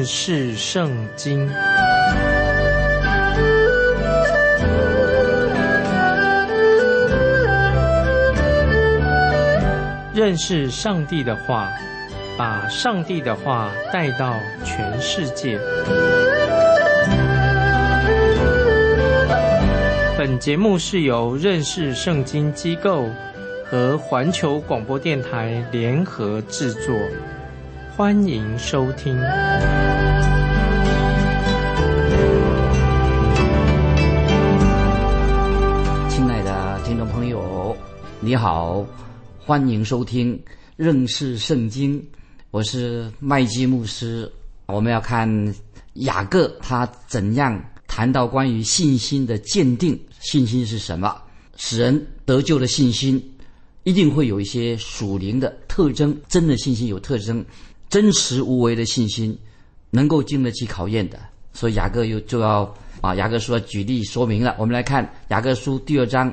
识圣经。认识上帝的话，把上帝的话带到全世界。本节目是由认识圣经机构和环球广播电台联合制作，欢迎收听。 亲爱的听众朋友，你好，欢迎收听认识圣经，我是麦基牧师。我们要看雅各他怎样谈到关于信心的鉴定。信心是什么？使人得救的信心一定会有一些属灵的特征，真的信心有特征，真实无为的信心能够经得起考验的。所以雅各雅各书要举例说明了。我们来看雅各书第二章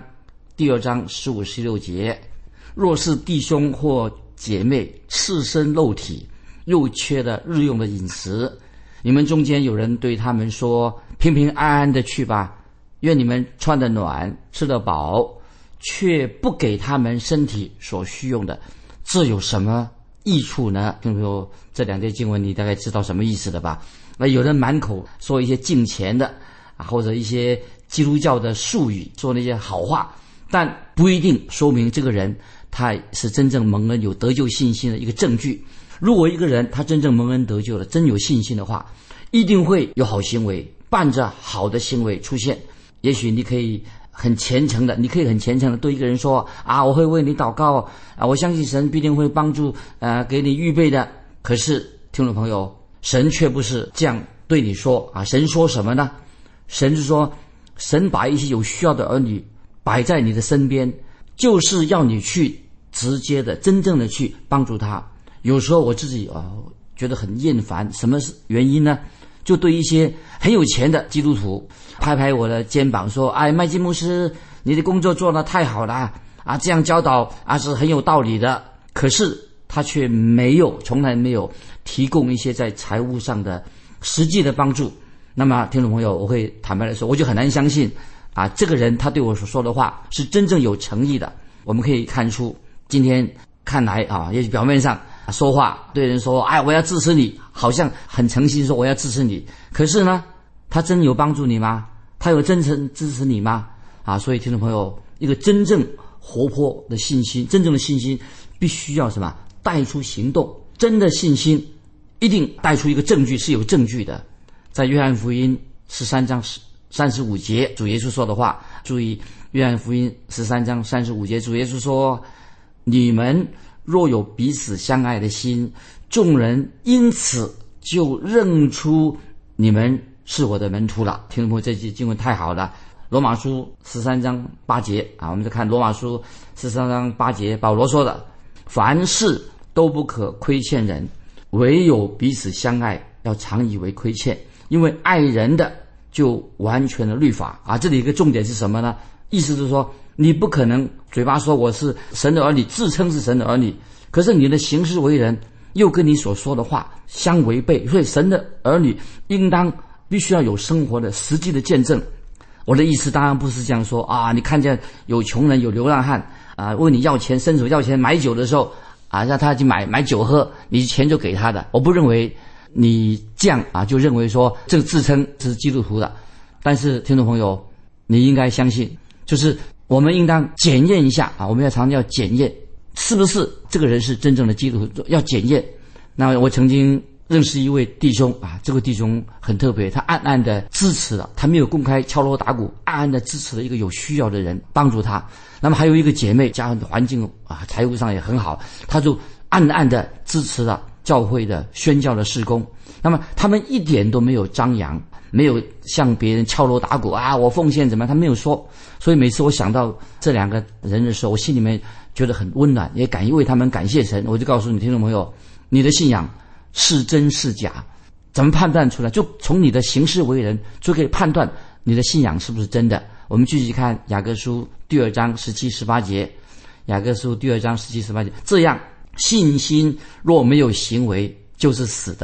15、16节：若是弟兄或姐妹赤身肉体，又缺了日用的饮食，你们中间有人对他们说，平平安安的去吧，愿你们穿得暖，吃得饱，却不给他们身体所需用的，这有什么益处呢？听众朋友，这两节经文你大概知道什么意思了吧？那有人满口说一些敬虔的或者一些基督教的术语，说那些好话，但不一定说明这个人他是真正蒙恩有得救信心的一个证据。如果一个人他真正蒙恩得救了，真有信心的话，一定会有好行为，伴着好的行为出现。也许你可以很虔诚的对一个人说我会为你祷告我相信神必定会帮助给你预备的。可是听众朋友，神却不是这样对你说神说什么呢？神是说，神把一些有需要的儿女摆在你的身边，就是要你去直接的真正的去帮助他。有时候我自己觉得很厌烦，什么原因呢？就对一些很有钱的基督徒拍拍我的肩膀说，麦基牧师，你的工作做得太好了这样教导是很有道理的。可是他却从来没有提供一些在财务上的实际的帮助。那么听众朋友，我会坦白的说，我就很难相信这个人他对我所说的话是真正有诚意的。我们可以看出，今天看来也许表面上说话对人说我要支持你，好像很诚心说我要支持你，可是呢，他真有帮助你吗？他有真诚支持你吗？所以听众朋友，一个真正活泼的信心，真正的信心必须要什么？带出行动。真的信心一定带出一个证据，是有证据的。在约翰福音13章35节，主耶稣说的话，注意，约翰福音13章35节，主耶稣说，你们若有彼此相爱的心，众人因此就认出你们是我的门徒了。听众朋友，这句经文太好了。罗马书13章8节我们再看罗马书13章8节，保罗说的，凡事都不可亏欠人，唯有彼此相爱，要常以为亏欠，因为爱人的就完全的律法这里一个重点是什么呢？意思是说，你不可能嘴巴说我是神的儿女，自称是神的儿女，可是你的行事为人又跟你所说的话相违背。所以神的儿女应当必须要有生活的实际的见证。我的意思当然不是这样说你看见有穷人有流浪汉问你要钱，伸手要钱买酒的时候让他去买酒喝，你钱就给他的。我不认为你这样就认为说这个自称是基督徒的。但是听众朋友，你应该相信，就是我们应当检验一下我们常常要检验是不是这个人是真正的基督徒，要检验。那我曾经认识一位弟兄这个弟兄很特别，他暗暗的支持了，他没有公开敲锣打鼓，暗暗的支持了一个有需要的人，帮助他。那么还有一个姐妹，家庭环境财务上也很好，他就暗暗的支持了教会的宣教的事工。那么他们一点都没有张扬，没有向别人敲锣打鼓我奉献怎么样，他没有说。所以每次我想到这两个人的时候，我心里面觉得很温暖，也为他们感谢神。我就告诉你听众朋友，你的信仰是真是假，怎么判断出来？就从你的行事为人就可以判断你的信仰是不是真的。我们继续看雅各书第2章17、18节。雅各书第2章17、18节，这样信心若没有行为就是死的，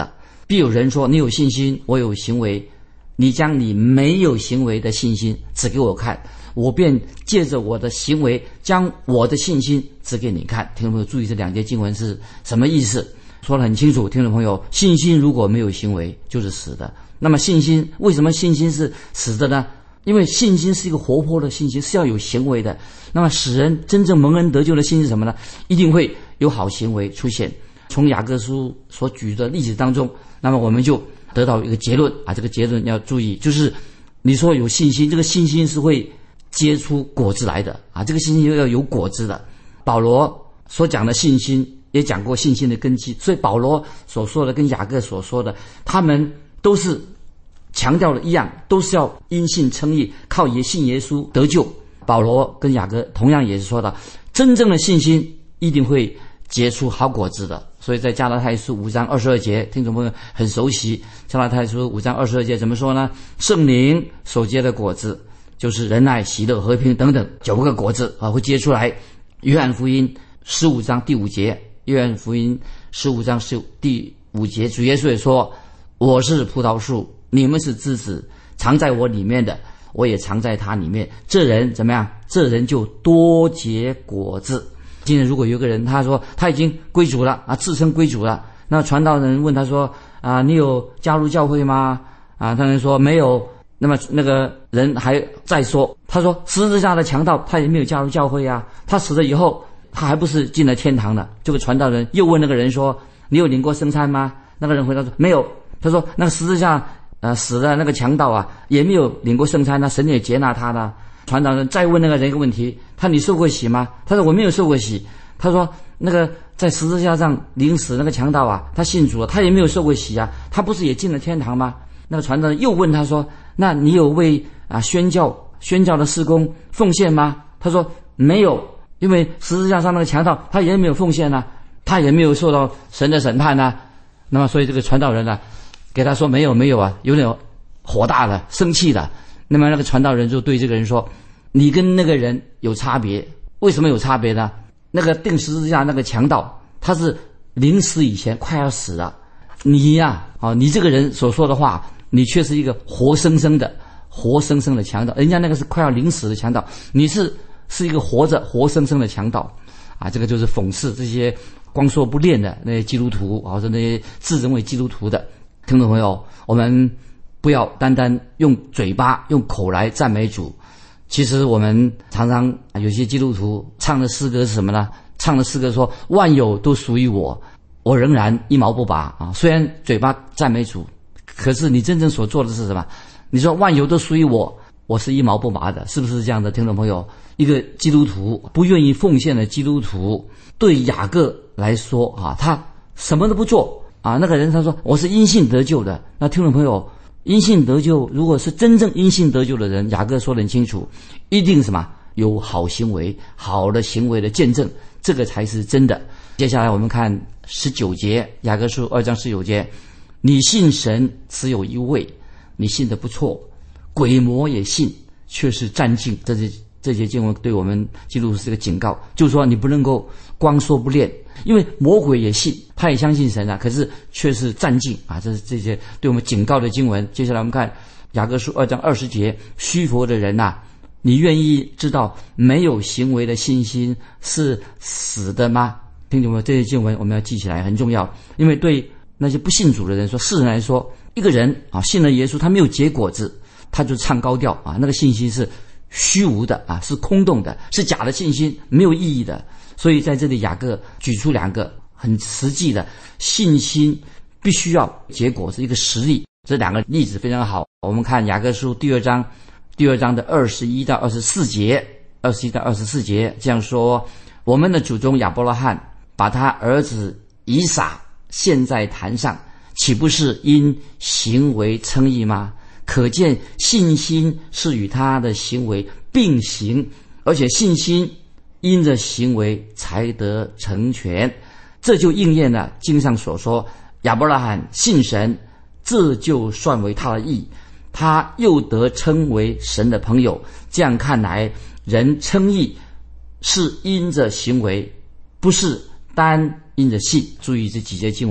必有人说，你有信心，我有行为，你将你没有行为的信心指给我看，我便借着我的行为将我的信心指给你看。听众朋友注意，这两节经文是什么意思？说得很清楚，听众朋友，信心如果没有行为就是死的。那么信心，为什么信心是死的呢？因为信心是一个活泼的信心，是要有行为的。那么使人真正蒙恩得救的信是什么呢？一定会有好行为出现。从雅各书所举的例子当中，那么我们就得到一个结论啊，这个结论要注意，就是你说有信心，这个信心是会结出果子来的啊，这个信心要有果子的。保罗所讲的信心也讲过信心的根基，所以保罗所说的跟雅各所说的，他们都是强调的一样，都是要因信称义，靠信耶稣得救。保罗跟雅各同样也是说的，真正的信心一定会结出好果子的。所以在加拉太书5章22节，听众朋友很熟悉，加拉太书5章22节怎么说呢？圣灵所结的果子就是仁爱、喜乐、和平等等9个果子啊，会结出来。约翰福音15章第5节，约翰福音15章第5节，主耶稣也说，我是葡萄树，你们是枝子，藏在我里面的，我也藏在他里面，这人怎么样？这人就多结果子。今天如果有个人他说他已经归主了啊，自称归主了，那传道人问他说啊，你有加入教会吗？啊，他人说没有。那么那个人还再说，他说十字架的强盗他也没有加入教会啊，他死了以后他还不是进了天堂了。这个传道人又问那个人说，你有领过圣餐吗？那个人回答说没有。他说那个十字架死的那个强盗啊也没有领过圣餐，那神也接纳他的。传道人再问那个人一个问题，他你受过洗吗？他说我没有受过洗。他说那个在十字架上领死那个强盗啊，他信主了，他也没有受过洗啊，他不是也进了天堂吗？那个传道人又问他说，那你有为宣教的事工奉献吗？他说没有，因为十字架上那个强盗他也没有奉献啊，他也没有受到神的审判啊。那么所以这个传道人给他说没有啊，有点火大了，生气了。那么那个传道人就对这个人说，你跟那个人有差别。为什么有差别呢？那个钉十字架那个强盗他是临死以前快要死了，你你这个人所说的话，你却是一个活生生的强盗，人家那个是快要临死的强盗，你是一个活生生的强盗啊！这个就是讽刺这些光说不练的那些基督徒，或者那些自认为基督徒的听众朋友，我们不要单单用嘴巴用口来赞美主。其实我们常常有些基督徒唱的诗歌是什么呢？唱的诗歌说万有都属于我，我仍然一毛不拔啊！虽然嘴巴赞美主，可是你真正所做的是什么？你说万有都属于我，我是一毛不拔的，是不是这样的？听众朋友，一个基督徒不愿意奉献的基督徒，对雅各来说他什么都不做啊。那个人他说我是因信得救的，那听众朋友，因信得救，如果是真正因信得救的人，雅各说得很清楚，一定什么有好行为，好的行为的见证，这个才是真的。接下来我们看19节，雅各书2章19节，你信神只有一位，你信得不错，鬼魔也信，却是战兢。这些经文对我们基督徒是个警告，就是说你不能够光说不练，因为魔鬼也信，他也相信神可是却是战兢啊！这是这些对我们警告的经文。接下来我们看雅各书2章20节，虚佛的人你愿意知道没有行为的信心是死的吗？听众们，这些经文我们要记起来，很重要。因为对那些不信主的人说，世人来说，一个人信了耶稣，他没有结果子，他就唱高调那个信心是虚无的是空洞的，是假的信心，没有意义的。所以在这里雅各举出2个很实际的信心必须要结果，是一个实例。这2个例子非常好。我们看雅各书第二章的21到24节这样说，我们的祖宗亚伯拉罕把他儿子以撒献在坛上，岂不是因行为称义吗？可见信心是与他的行为并行，而且信心因着行为才得成全。这就应验了经上所说，亚伯拉罕信神，这就算为他的义，他又得称为神的朋友。这样看来，人称义是因着行为，不是单因着信。注意这几节经文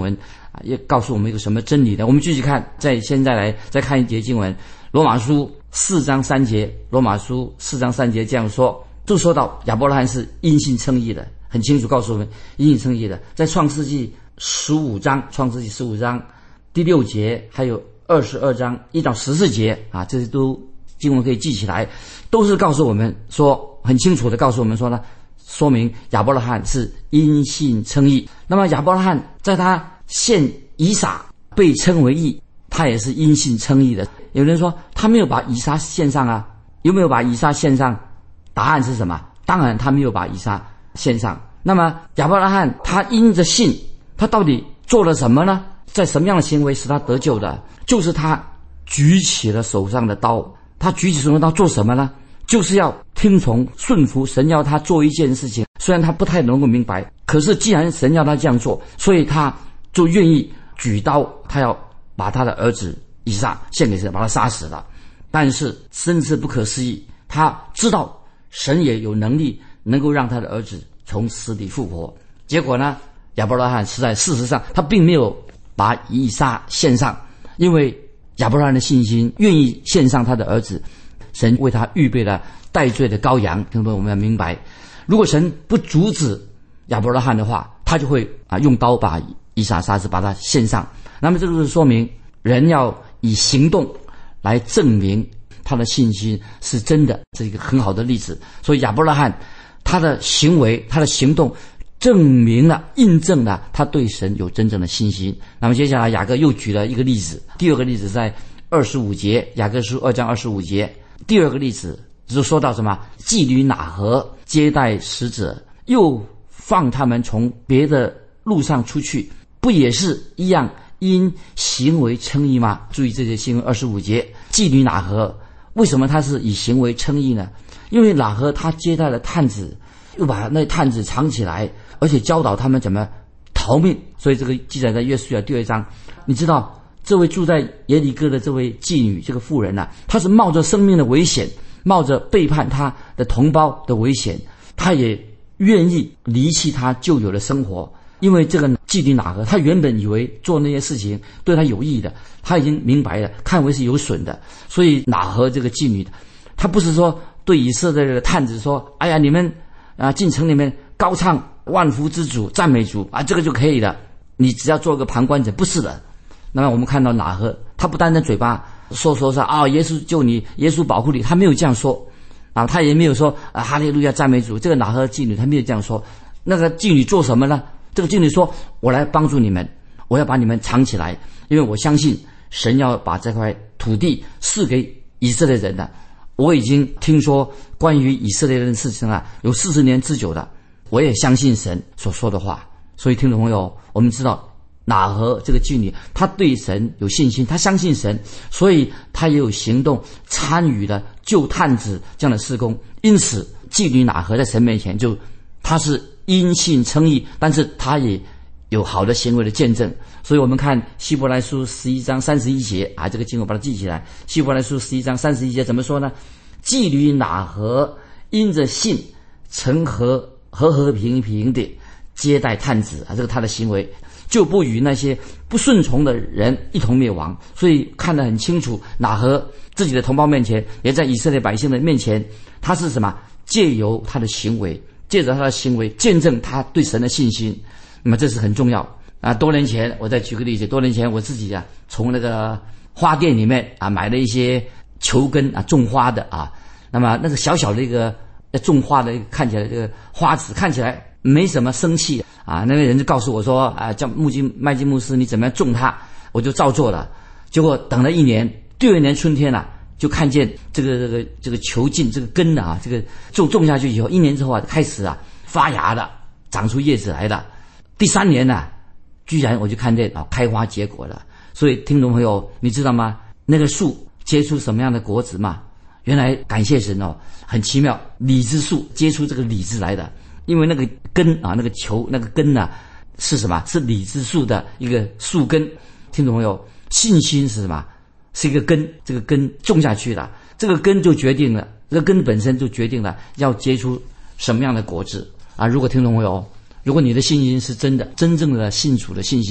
也告诉我们一个什么真理呢？我们继续看，现在来再看一节经文，罗马书4章3节，罗马书4章3节这样说，就说到亚伯拉罕是因信称义的，很清楚告诉我们因信称义的。在创世纪15章第6节，还有22章1到14节啊，这些都经文可以记起来，都是告诉我们说，很清楚的告诉我们说呢，说明亚伯拉罕是因信称义。那么亚伯拉罕在他献以撒被称为义，他也是因信称义的。有人说他没有把以撒献上啊，有没有把以撒献上？答案是什么？当然他没有把以撒献上。那么亚伯拉罕他因着信，他到底做了什么呢？在什么样的行为使他得救的？就是他举起了手上的刀。他举起手上的刀做什么呢？就是要听从顺服神要他做一件事情，虽然他不太能够明白，可是既然神要他这样做，所以他就愿意举刀，他要把他的儿子以撒献给神，把他杀死了。但是甚至不可思议，他知道神也有能力能够让他的儿子从死里复活。结果呢，亚伯拉罕是在事实上他并没有把以撒献上，因为亚伯拉罕的信心愿意献上他的儿子，神为他预备了代罪的羔羊。听众朋友，我们要明白，如果神不阻止亚伯拉罕的话，他就会用刀把以撒杀死，把他献上。那么这就是说明人要以行动来证明他的信心是真的，这是一个很好的例子。所以亚伯拉罕他的行为，他的行动证明了、印证了他对神有真正的信心。那么接下来雅各又举了一个例子，第二个例子在25节，雅各书2章25节，第二个例子就说到什么？妓女喇合接待使者，又放他们从别的路上出去，不也是一样因行为称义吗？注意这些经文25节，妓女喇合为什么他是以行为称义呢？因为喇合他接待了探子，又把那探子藏起来，而且教导他们怎么逃命。所以这个记载在约书亚第2章。你知道这位住在耶利哥的这位妓女，这个妇人她是冒着生命的危险，冒着背叛她的同胞的危险，她也愿意离弃她旧有的生活。因为这个妓女喇合，她原本以为做那些事情对她有益的，她已经明白了，看为是有损的。所以喇合这个妓女，她不是说对以色列的探子说，哎呀，你们进城里面高唱万福之主，赞美主这个就可以了，你只要做个旁观者。不是的。那么我们看到喇合，他不单单嘴巴说耶稣救你，耶稣保护你，他没有这样说他也没有说哈利路亚赞美主。这个喇合妓女他没有这样说。那个妓女做什么呢？这个妓女说，我来帮助你们，我要把你们藏起来，因为我相信神要把这块土地赐给以色列人的。我已经听说关于以色列人的事情有40年之久的，我也相信神所说的话。所以听众朋友，我们知道喇合这个妓女，她对神有信心，她相信神，所以她也有行动参与了救探子这样的事工。因此妓女喇合在神面前她是因信称义，但是她也有好的行为的见证。所以我们看希伯来书11章31节这个经文把它记起来。希伯来书11章31节怎么说呢？妓女喇合因着信曾和平平地接待探子这个他的行为就不与那些不顺从的人一同灭亡。所以看得很清楚，喇合自己的同胞面前，也在以色列百姓的面前，他是什么？借由他的行为，借着他的行为见证他对神的信心。那么这是很重要多年前，我再举个例子，多年前我自己从那个花店里面买了一些球根种花的那么那个小小的一个种花的看起来这个花籽看起来没什么生气那个人就告诉我说叫麦基牧师，你怎么样种它？我就照做了。结果等了1年，第2年春天就看见这个球茎这个根这个种下去以后，1年之后开始发芽了，长出叶子来了。第3年居然我就看见开花结果了。所以听众朋友，你知道吗？那个树结出什么样的果子吗？原来感谢神很奇妙，李子树结出这个李子来的。因为那个根那个球那个根是什么？是李子树的一个树根。听众朋友，信心是什么？是一个根，这个根种下去了，这个根就决定了，这个根本身就决定了要结出什么样的果子如果听众朋友，如果你的信心是真的真正的信主的信心，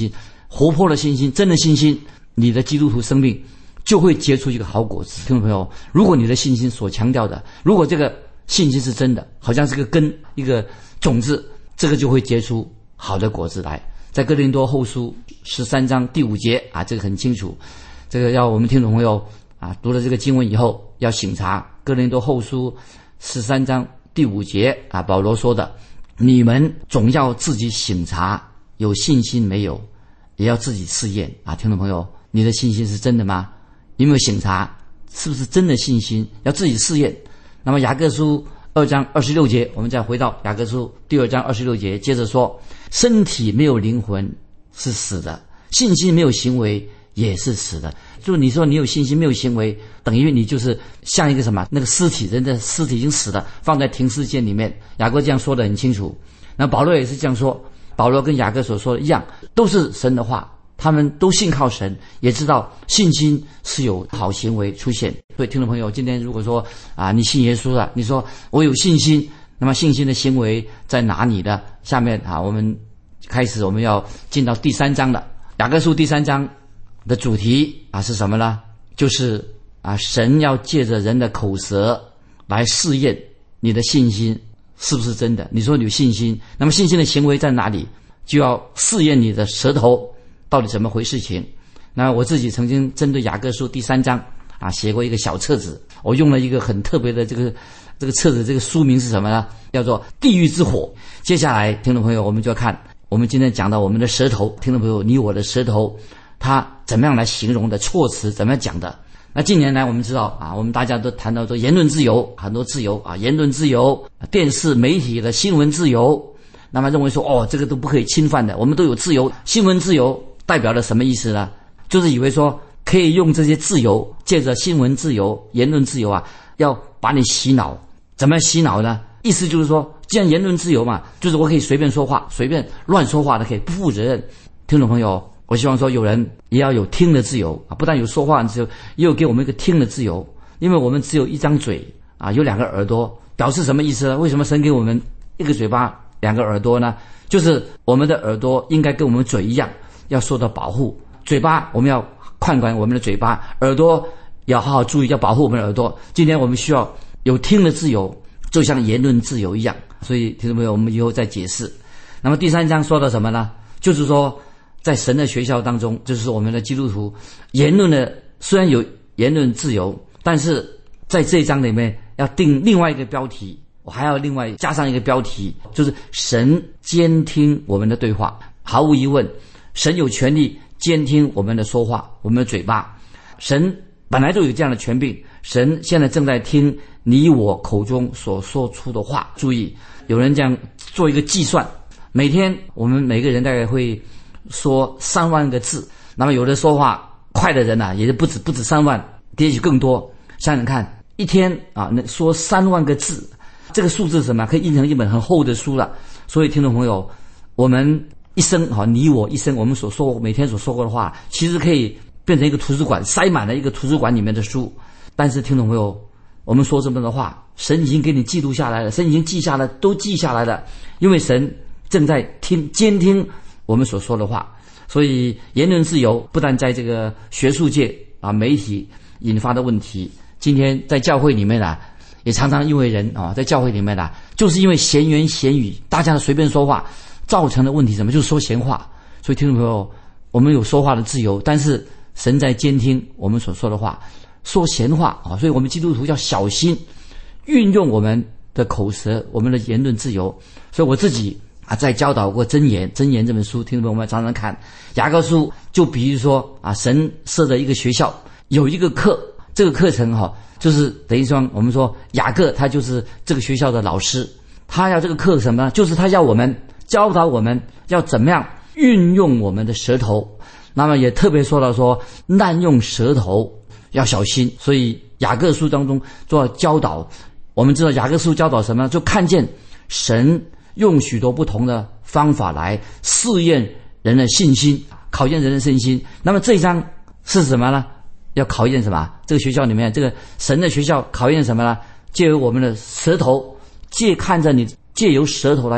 活泼的信心，真的信心，你的基督徒生命就会结出一个好果子。听众朋友，如果你的信心所强调的，如果这个信心是真的，好像是个根，一个种子，这个就会结出好的果子来。在哥林多后书13章第5节啊，这个很清楚，这个要我们听众朋友啊读了这个经文以后要省察。哥林多后书13章第5节啊，保罗说的，你们总要自己省察，有信心没有，也要自己试验啊。听众朋友，你的信心是真的吗？有没有省察是不是真的信心，要自己试验。那么雅各书2章26节，我们再回到雅各书第2章26节，接着说，身体没有灵魂是死的，信心没有行为也是死的。就你说你有信心没有行为，等于你就是像一个什么，那个尸体，人的尸体已经死了，放在停尸间里面。雅各这样说得很清楚，那保罗也是这样说，保罗跟雅各所说的一样，都是神的话，他们都信靠神，也知道信心是有好行为出现。所以听众朋友，今天如果说啊，你信耶稣了，你说我有信心，那么信心的行为在哪里呢？下面啊，我们要进到第3章了。雅各书第3章的主题啊是什么呢？就是啊，神要借着人的口舌来试验你的信心是不是真的。你说你有信心，那么信心的行为在哪里？就要试验你的舌头到底怎么回事情。那我自己曾经针对雅各书第3章啊写过一个小册子，我用了一个很特别的这个册子，这个书名是什么呢？叫做地狱之火。接下来听众朋友，我们就要看我们今天讲到我们的舌头，听众朋友，你我的舌头它怎么样来形容的，措辞怎么样讲的。那近年来我们知道啊，我们大家都谈到说言论自由，很多自由啊，言论自由，电视媒体的新闻自由，那么认为说这个都不可以侵犯的，我们都有自由。新闻自由代表了什么意思呢？就是以为说可以用这些自由，借着新闻自由、言论自由啊，要把你洗脑。怎么洗脑呢？意思就是说，既然言论自由嘛，就是我可以随便说话，随便乱说话的，可以不负责任。听众朋友，我希望说有人也要有听的自由啊，不但有说话的自由，也有给我们一个听的自由。因为我们只有一张嘴啊，有2个耳朵，表示什么意思呢？为什么神给我们一个嘴巴、2个耳朵呢？就是我们的耳朵应该跟我们嘴一样，要受到保护。嘴巴我们要看管我们的嘴巴，耳朵要好好注意，要保护我们的耳朵。今天我们需要有听的自由，就像言论自由一样。所以听众朋友，我们以后再解释。那么第3章说到什么呢？就是说在神的学校当中，就是我们的基督徒言论的，虽然有言论自由，但是在这一章里面要定另外一个标题，我还要另外加上一个标题，就是神监听我们的对话。毫无疑问，神有权利监听我们的说话，我们的嘴巴。神本来就有这样的权柄，神现在正在听你我口中所说出的话。注意，有人这样做一个计算，每天我们每个人大概会说3万个字，那么有的说话快的人啊，也不止3万，也许更多。想想看，一天啊，那说3万个字，这个数字是什么？可以印成一本很厚的书了。所以听众朋友，我们一生你我一生，我们每天所说过的话，其实可以变成一个图书馆，塞满了一个图书馆里面的书。但是听众朋友，我们说这么多的话，神已经给你记录下来了，神已经记下来，都记下来了，因为神正在监听我们所说的话。所以言论自由不但在这个学术界啊，媒体引发的问题，今天在教会里面啊，也常常因为人啊，在教会里面啊，就是因为闲言闲语，大家随便说话，造成的问题什么？就是说闲话。所以听众朋友，我们有说话的自由，但是神在监听我们所说的话，说闲话啊，所以我们基督徒要小心运用我们的口舌，我们的言论自由。所以我自己啊，在教导过箴言这本书，听众朋友们常常看雅各书，就比如说啊，神设的一个学校有一个课，这个课程就是等于说我们说雅各他就是这个学校的老师，他要这个课什么呢？就是他要我们教导我们要怎么样运用我们的舌头。那么也特别说到说滥用舌头要小心。所以雅各书当中做教导，我们知道雅各书教导什么呢？就看见神用许多不同的方法来试验人的信心，考验人的信心。那么这一章是什么呢？要考验什么？这个学校里面，这个神的学校考验什么呢？借由我们的舌头，借由舌头来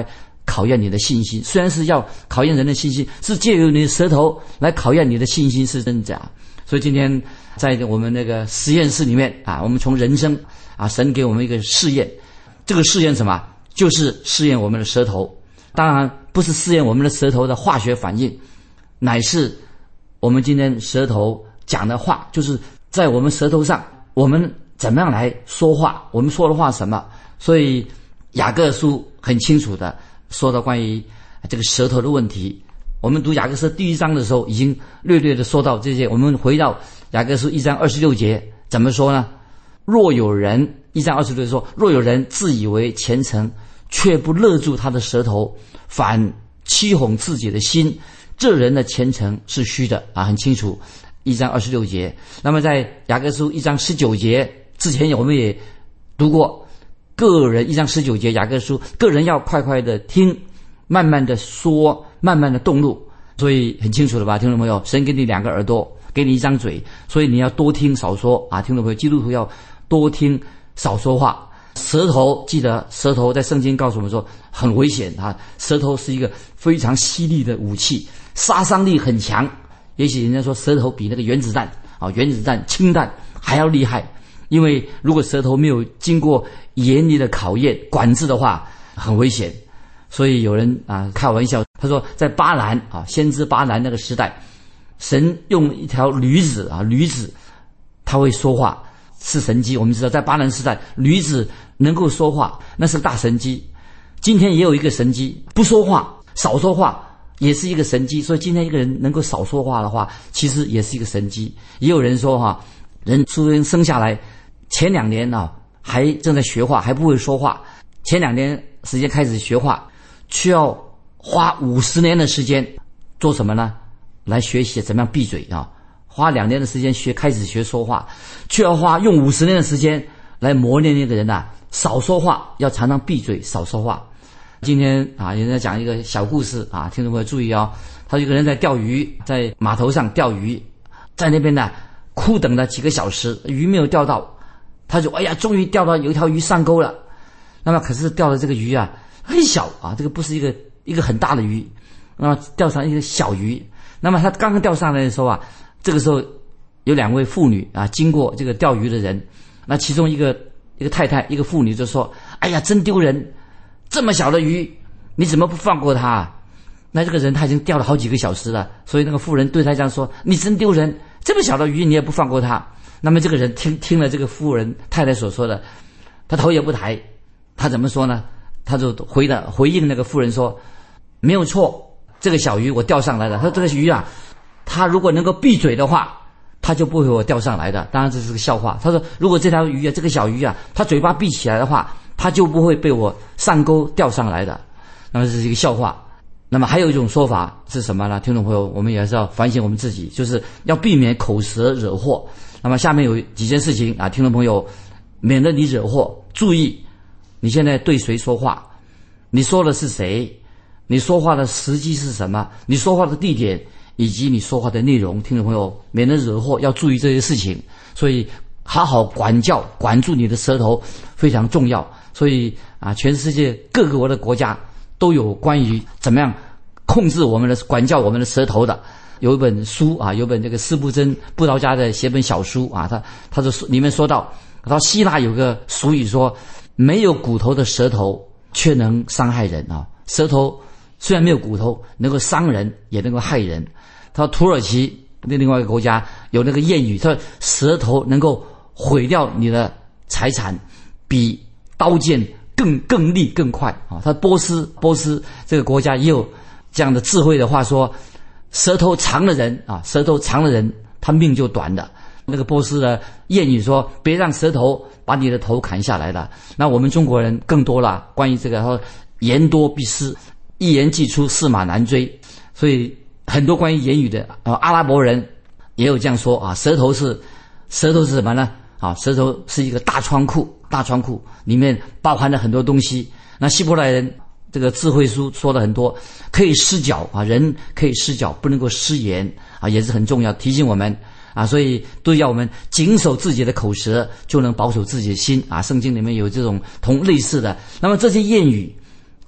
考验你的信心。虽然是要考验人的信心，是借由你的舌头来考验你的信心是真假。所以今天在我们那个实验室里面我们从人生神给我们一个试验，这个试验什么？就是试验我们的舌头。当然不是试验我们的舌头的化学反应，乃是我们今天舌头讲的话，就是在我们舌头上我们怎么样来说话，我们说的话什么。所以雅各书很清楚的说到关于这个舌头的问题。我们读雅各书第1章的时候已经略略的说到这些。我们回到雅各书1章26节怎么说呢？若有人1章26节说，若有人自以为虔诚，却不勒住他的舌头，反欺哄自己的心，这人的虔诚是虚的很清楚。1章26节。那么在雅各书1章19节之前我们也读过，个人1章19节雅各书，个人要快快的听，慢慢的说，慢慢的动怒。所以很清楚了吧，听众朋友，神给你2个耳朵，给你1张嘴，所以你要多听少说听众朋友，基督徒要多听少说话。舌头，记得舌头在圣经告诉我们说很危险舌头是一个非常犀利的武器，杀伤力很强。也许人家说舌头比那个原子弹氢弹还要厉害，因为如果舌头没有经过严厉的考验管制的话，很危险。所以有人开玩笑，他说在巴兰先知巴兰那个时代，神用一条驴子他会说话，是神迹。我们知道在巴兰时代驴子能够说话，那是个大神迹。今天也有一个神迹，不说话少说话也是一个神迹。所以今天一个人能够少说话的话，其实也是一个神迹。也有人说人出生生下来前2年还正在学话，还不会说话，前2年时间开始学话，需要花50年的时间做什么呢？来学习怎么样闭嘴花2年的时间开始学说话，却要用50年的时间来磨练那个人少说话，要常常闭嘴少说话。今天有人在讲一个小故事听众朋友注意他有一个人在钓鱼，在码头上钓鱼，在那边苦等了几个小时，鱼没有钓到，他就终于钓到有一条鱼上钩了。那么可是钓的这个鱼很小这个不是一个很大的鱼，那么钓上一个小鱼。那么他刚刚钓上来的时候这个时候有2位妇女经过这个钓鱼的人，那其中一个太太，一个妇女就说：哎呀，真丢人，这么小的鱼你怎么不放过他那这个人他已经钓了好几个小时了，所以那个妇人对他这样说：你真丢人，这么小的鱼你也不放过他。那么这个人听了这个妇人太太所说的，他头也不抬，他怎么说呢？他就回应那个妇人说：没有错，这个小鱼我钓上来了。他说这个鱼他如果能够闭嘴的话，他就不会我钓上来的。当然这是个笑话。他说如果这条鱼这个小鱼他嘴巴闭起来的话，他就不会被我上钩钓上来的。那么这是一个笑话。那么还有一种说法是什么呢？听众朋友，我们也是要反省我们自己，就是要避免口舌惹祸。那么下面有几件事情听众朋友，免得你惹祸，注意你现在对谁说话，你说的是谁，你说话的时机是什么，你说话的地点以及你说话的内容，听众朋友，免得惹祸，要注意这些事情。所以好好管住你的舌头非常重要。所以全世界各个国家都有关于怎么样控制管教我们的舌头的。有一本书有本这个司布真布道家的写本小书他就里面说到希腊有个俗语说，没有骨头的舌头却能伤害人舌头虽然没有骨头，能够伤人也能够害人。他说土耳其另外一个国家有那个谚语，他说舌头能够毁掉你的财产，比刀剑更利更快他波斯这个国家也有这样的智慧的话说，舌头长的人他命就短的。那个波斯的谚语说，别让舌头把你的头砍下来了。那我们中国人更多了，关于这个说言多必失，一言既出驷马难追。所以很多关于言语的阿拉伯人也有这样说舌头是什么呢？舌头是一个大仓库里面包含了很多东西。那希伯来人这个智慧书说了很多，可以失脚人可以失脚，不能够失言也是很重要，提醒我们所以都要我们谨守自己的口舌，就能保守自己的心圣经里面有这种类似的。那么这些谚语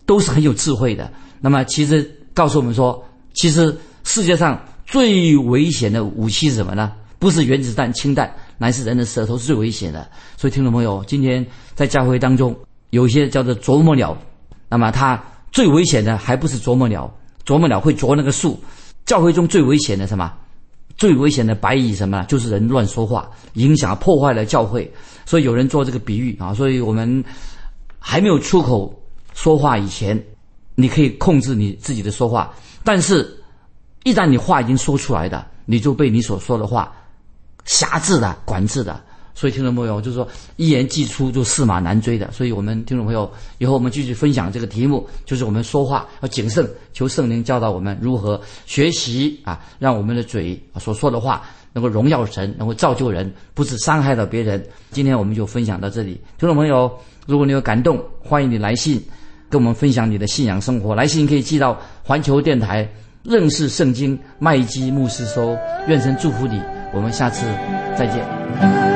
都是很有智慧的。那么其实告诉我们说，其实世界上最危险的武器是什么呢？不是原子弹、氢弹，乃是人的舌头是最危险的。所以听众朋友，今天在教会当中有一些叫做啄木鸟，那么它最危险的还不是啄木鸟，啄木鸟会啄那个树。教会中最危险的什么？最危险的白蚁什么呢？就是人乱说话，影响破坏了教会。所以有人做这个比喻啊，所以我们还没有出口说话以前，你可以控制你自己的说话，但是一旦你话已经说出来的，你就被你所说的话辖制的、管制的。所以听众朋友，就是说一言既出就驷马难追的。所以我们听众朋友，以后我们继续分享这个题目，就是我们说话要谨慎，求圣灵教导我们如何学习啊，让我们的嘴所说的话能够荣耀神，能够造就人，不是伤害到别人。今天我们就分享到这里。听众朋友，如果你有感动，欢迎你来信跟我们分享你的信仰生活。来信可以寄到环球电台认识圣经麦基牧师收。愿神祝福你，我们下次再见。